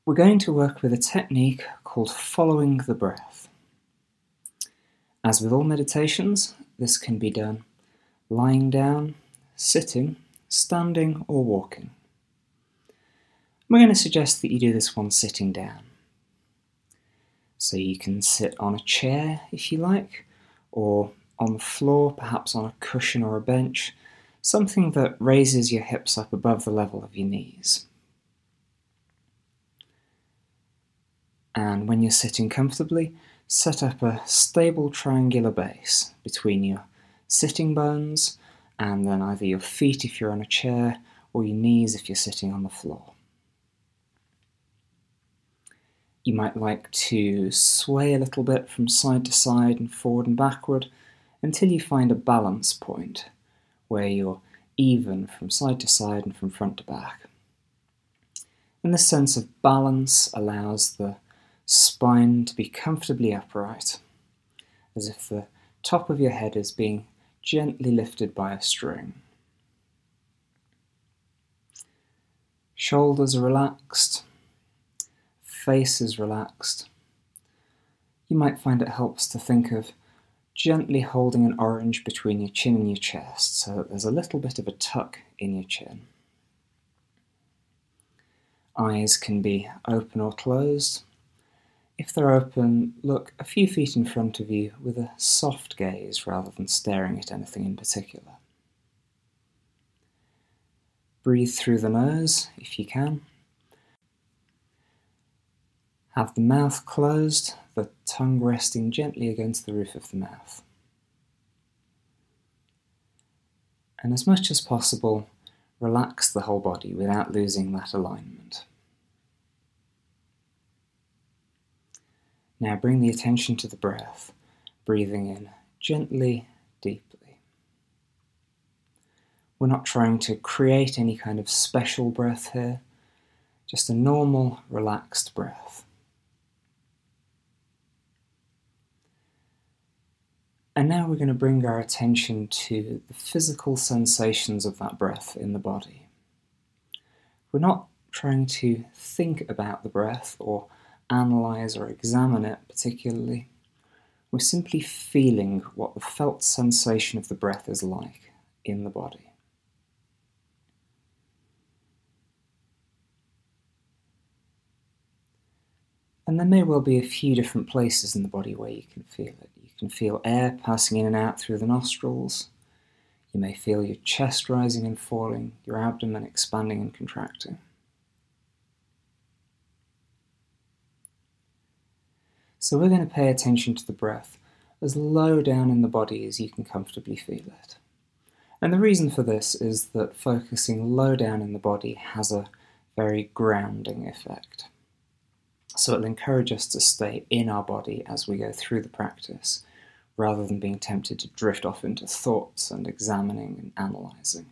We're going to work with a technique called following the breath. As with all meditations, this can be done lying down, sitting, standing, or walking. We're going to suggest that you do this one sitting down. So you can sit on a chair if you like, or on the floor, perhaps on a cushion or a bench, something that raises your hips up above the level of your knees. And when you're sitting comfortably, set up a stable triangular base between your sitting bones and then either your feet if you're on a chair or your knees if you're sitting on the floor. You might like to sway a little bit from side to side and forward and backward until you find a balance point where you're even from side to side and from front to back. And this sense of balance allows the spine to be comfortably upright, as if the top of your head is being gently lifted by a string. Shoulders are relaxed, face is relaxed. You might find it helps to think of gently holding an orange between your chin and your chest, so that there's a little bit of a tuck in your chin. Eyes can be open or closed. If they're open, look a few feet in front of you with a soft gaze rather than staring at anything in particular. Breathe through the nose if you can. Have the mouth closed, the tongue resting gently against the roof of the mouth. And as much as possible, relax the whole body without losing that alignment. Now bring the attention to the breath, breathing in gently, deeply. We're not trying to create any kind of special breath here, just a normal, relaxed breath. And now we're going to bring our attention to the physical sensations of that breath in the body. We're not trying to think about the breath or analyze or examine it particularly. We're simply feeling what the felt sensation of the breath is like in the body. And there may well be a few different places in the body where you can feel it. You can feel air passing in and out through the nostrils. You may feel your chest rising and falling, your abdomen expanding and contracting. So we're going to pay attention to the breath as low down in the body as you can comfortably feel it. And the reason for this is that focusing low down in the body has a very grounding effect. So it'll encourage us to stay in our body as we go through the practice, rather than being tempted to drift off into thoughts and examining and analysing.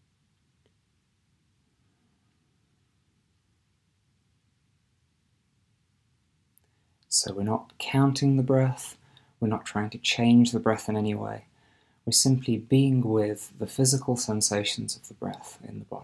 So we're not counting the breath, we're not trying to change the breath in any way, we're simply being with the physical sensations of the breath in the body.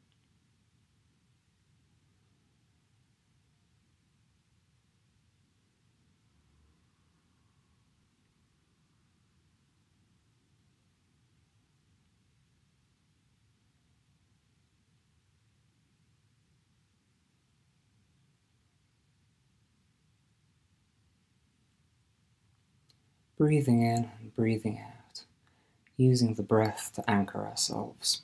Breathing in and breathing out, using the breath to anchor ourselves.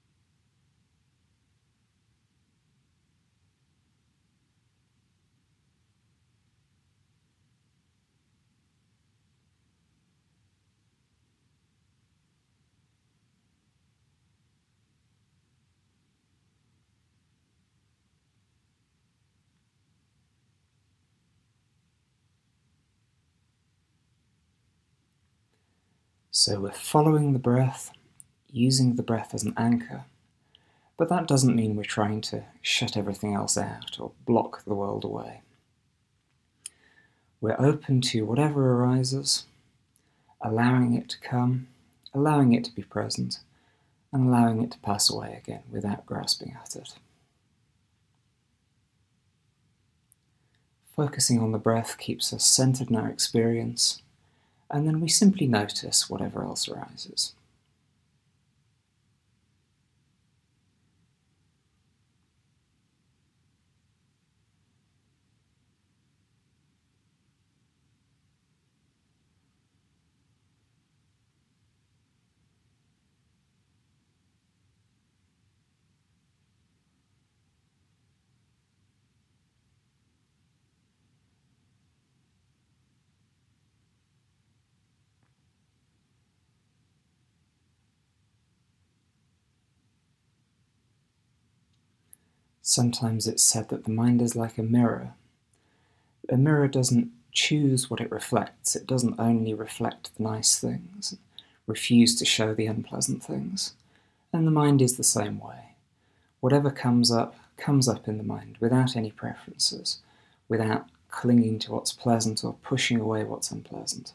So we're following the breath, using the breath as an anchor, but that doesn't mean we're trying to shut everything else out or block the world away. We're open to whatever arises, allowing it to come, allowing it to be present, and allowing it to pass away again without grasping at it. Focusing on the breath keeps us centered in our experience, and then we simply notice whatever else arises. Sometimes it's said that the mind is like a mirror. A mirror doesn't choose what it reflects. It doesn't only reflect the nice things, refuse to show the unpleasant things. And the mind is the same way. Whatever comes up in the mind without any preferences, without clinging to what's pleasant or pushing away what's unpleasant.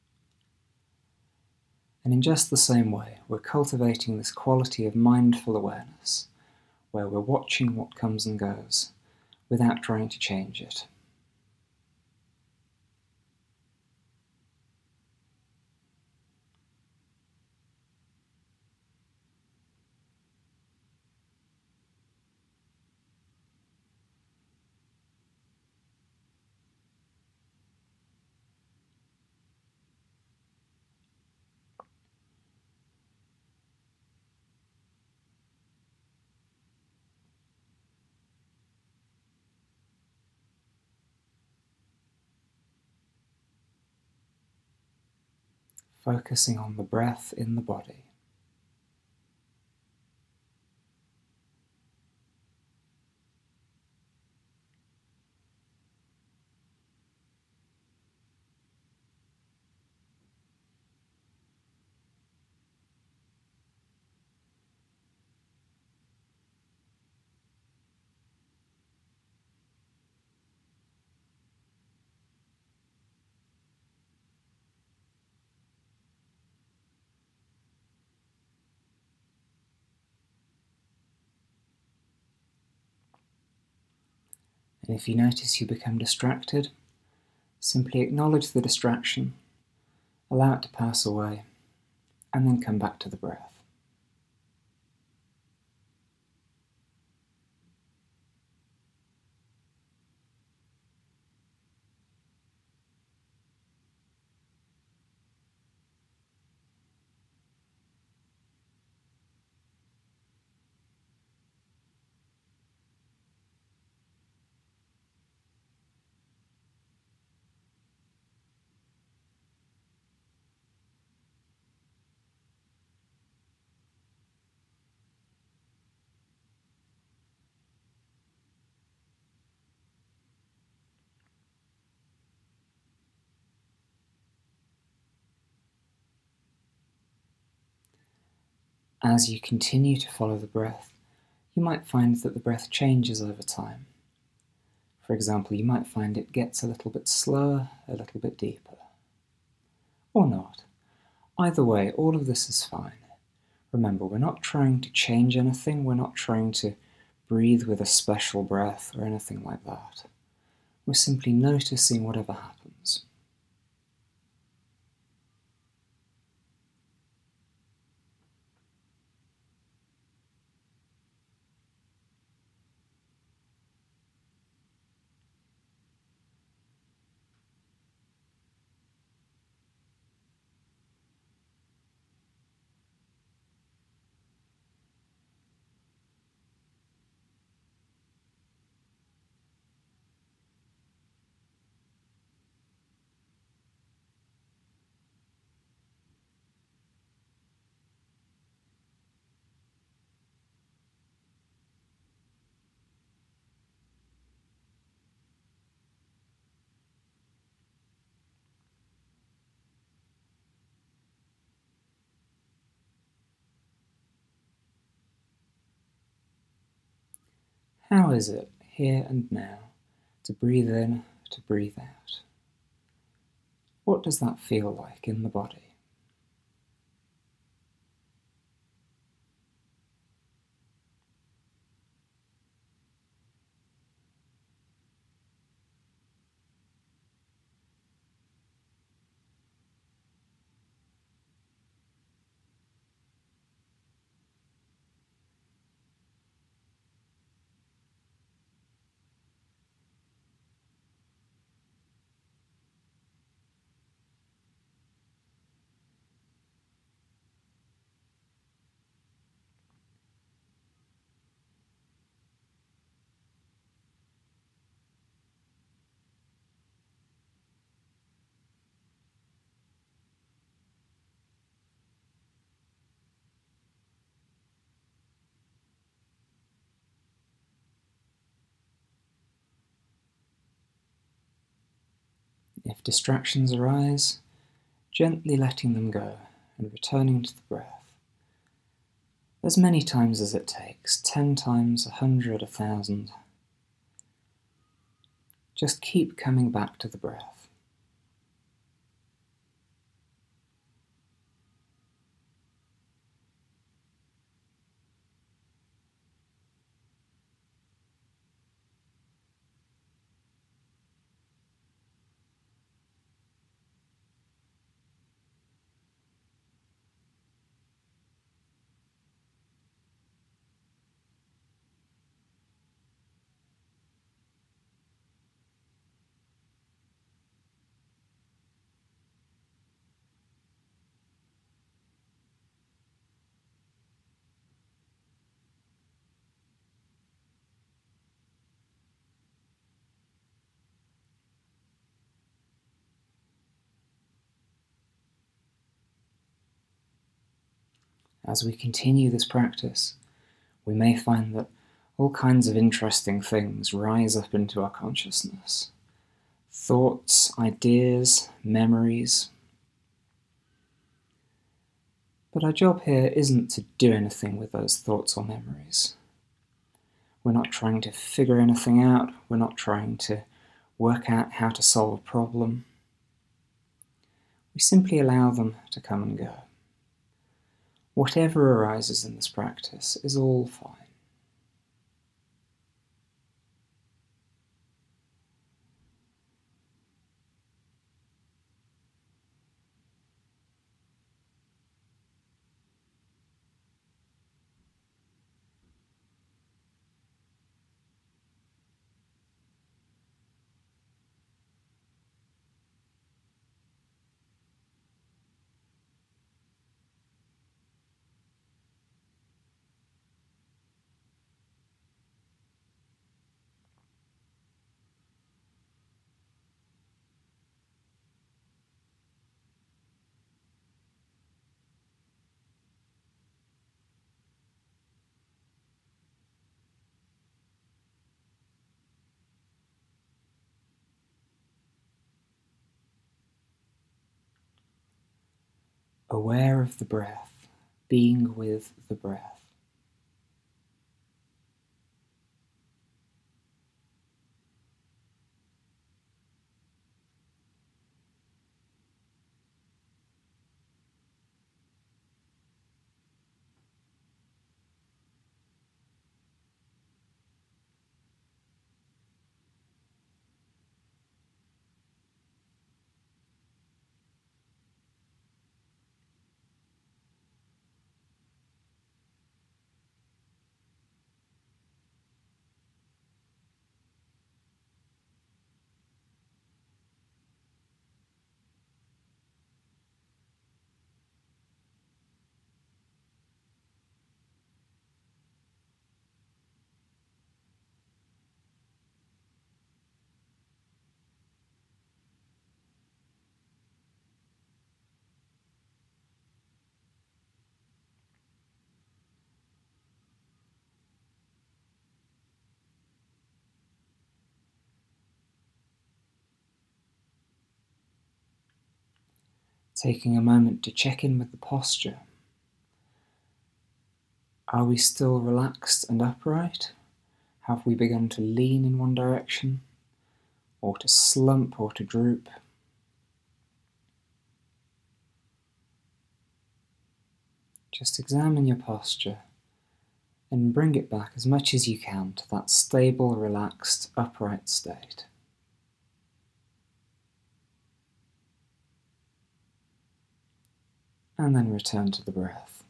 And in just the same way, we're cultivating this quality of mindful awareness, where we're watching what comes and goes without trying to change it. Focusing on the breath in the body. And if you notice you become distracted, simply acknowledge the distraction, allow it to pass away, and then come back to the breath. As you continue to follow the breath, you might find that the breath changes over time. For example, you might find it gets a little bit slower, a little bit deeper. Or not. Either way, all of this is fine. Remember, we're not trying to change anything, we're not trying to breathe with a special breath or anything like that. We're simply noticing whatever happens. How is it, here and now, to breathe in, to breathe out? What does that feel like in the body? If distractions arise, gently letting them go and returning to the breath. As many times as it takes, 10 times, 100, 1,000. Just keep coming back to the breath. As we continue this practice, we may find that all kinds of interesting things rise up into our consciousness. Thoughts, ideas, memories. But our job here isn't to do anything with those thoughts or memories. We're not trying to figure anything out. We're not trying to work out how to solve a problem. We simply allow them to come and go. Whatever arises in this practice is all fine. Aware of the breath, being with the breath. Taking a moment to check in with the posture. Are we still relaxed and upright? Have we begun to lean in one direction, or to slump, or to droop? Just examine your posture and bring it back as much as you can to that stable, relaxed, upright state. And then return to the breath.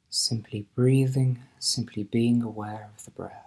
Simply breathing, simply being aware of the breath.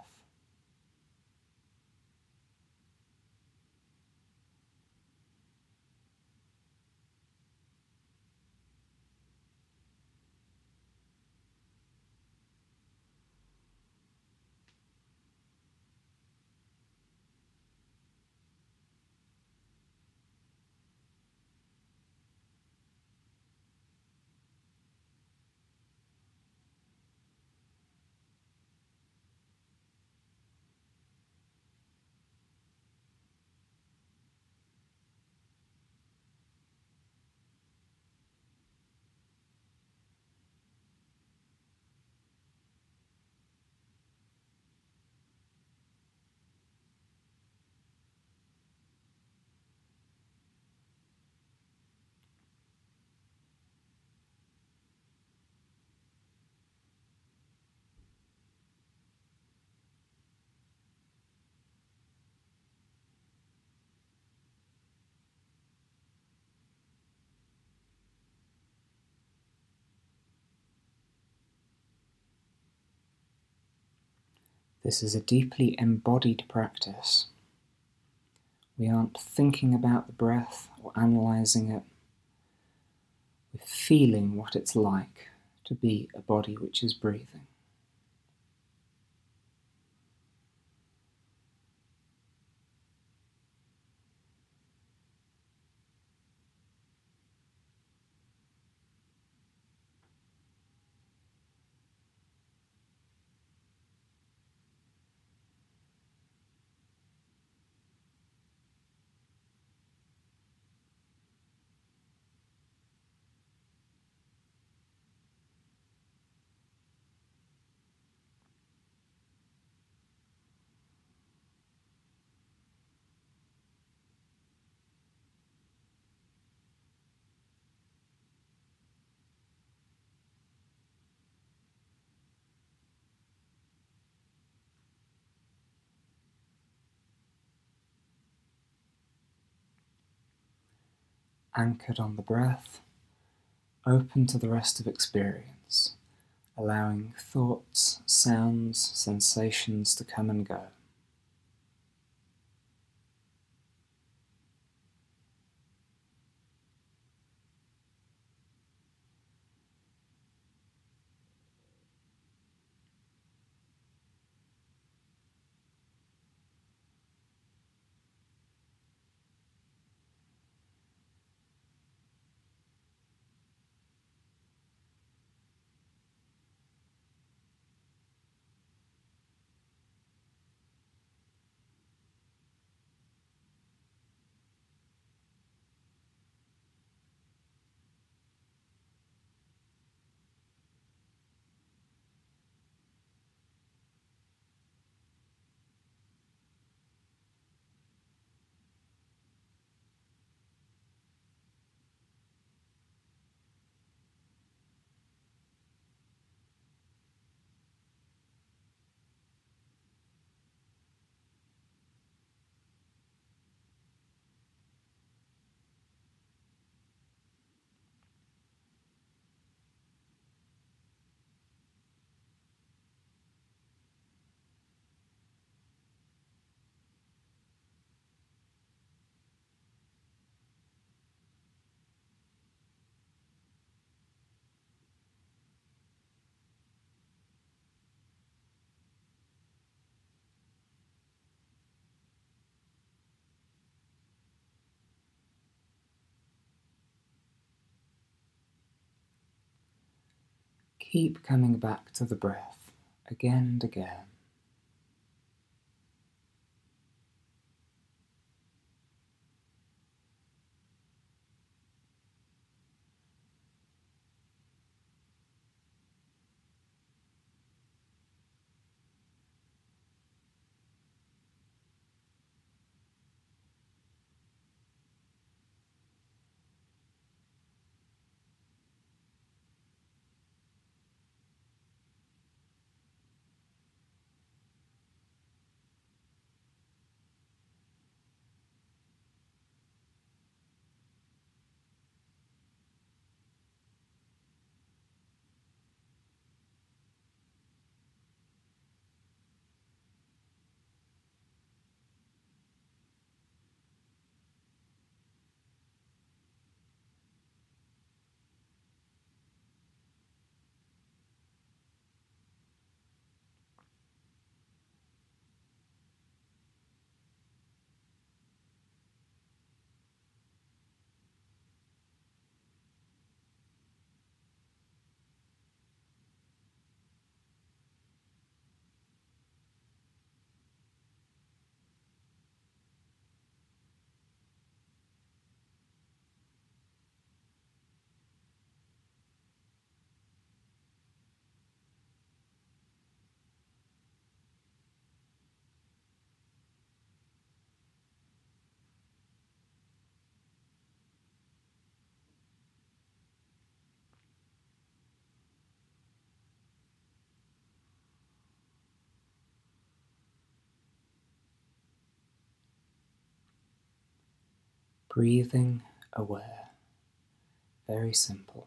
This is a deeply embodied practice. We aren't thinking about the breath or analysing it. We're feeling what it's like to be a body which is breathing. Anchored on the breath, open to the rest of experience, allowing thoughts, sounds, sensations to come and go. Keep coming back to the breath again and again. Breathing aware. Very simple.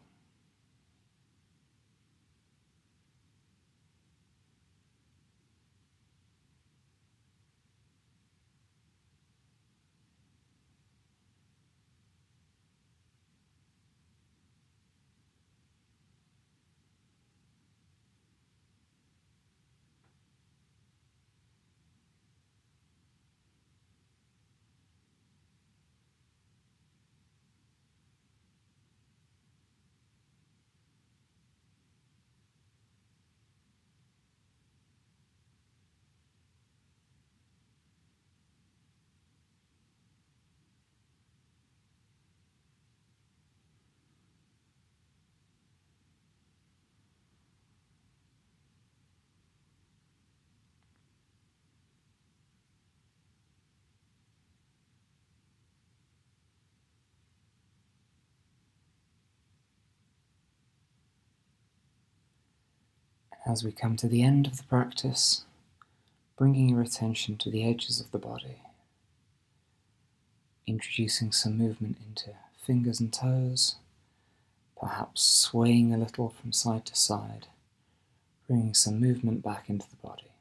As we come to the end of the practice, bringing your attention to the edges of the body, introducing some movement into fingers and toes, perhaps swaying a little from side to side, bringing some movement back into the body.